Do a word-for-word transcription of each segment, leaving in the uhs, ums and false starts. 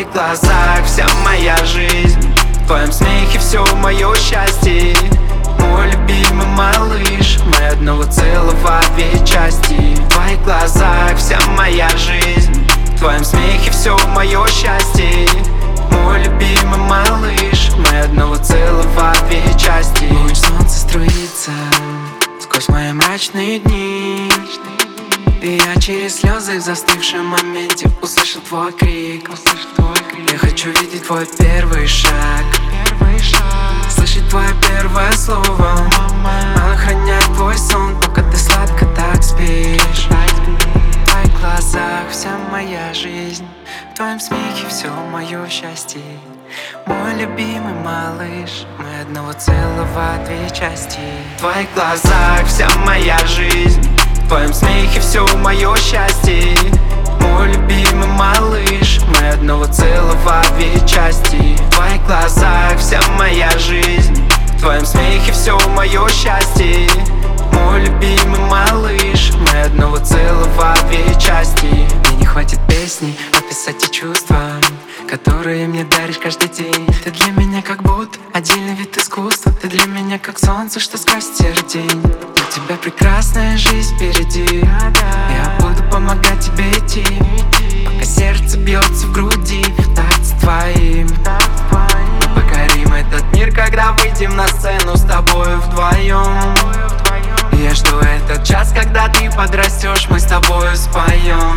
твоих глазах вся моя жизнь, в твоем смехе все мое счастье. Мой любимый малыш, мы одного целого две части. В твоих глазах вся моя жизнь, в твоем смехе все мое счастье. Мой любимый малыш, мы одного целого две части. Луч солнца струится сквозь мои мрачные дни, и я через слезы в застывшем моменте услышал твой крик. Я хочу видеть твой первый шаг, слышать твое первое слово, охранять твой сон, пока ты сладко так спишь. В твоих глазах вся моя жизнь, в твоем смехе все мое счастье. Мой любимый малыш, мы одного целого две части. В твоих глазах вся моя жизнь, в твоем смехе все мое счастье. Мой любимый малыш, мы одного целого две части. В твоих глазах вся моя жизнь, в твоем смехе все мое счастье. Мой любимый малыш, мы одного целого две части. Мне не хватит песни описать те чувства, которые мне даришь каждый день. Ты для меня как будто отдельный вид искусства. Ты для меня как солнце, что сквозь серый день. У тебя прекрасная жизнь впереди, я буду помогать тебе идти, пока сердце бьется в груди в такт с твоим. Мы покорим этот мир, когда выйдем на сцену с тобой вдвоем. Я жду этот час, когда ты подрастешь, мы с тобой споем.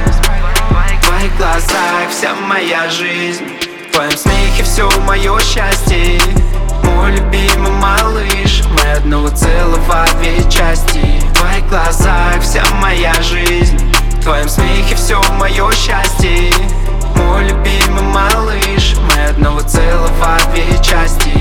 В твоих глазах вся моя жизнь, в твоем смехе все мое счастье. Мой любимый малыш, мы одного целого две части. В твоих глазах вся моя жизнь, в твоем смехе все мое счастье. Мой любимый малыш, мы одного целого две части.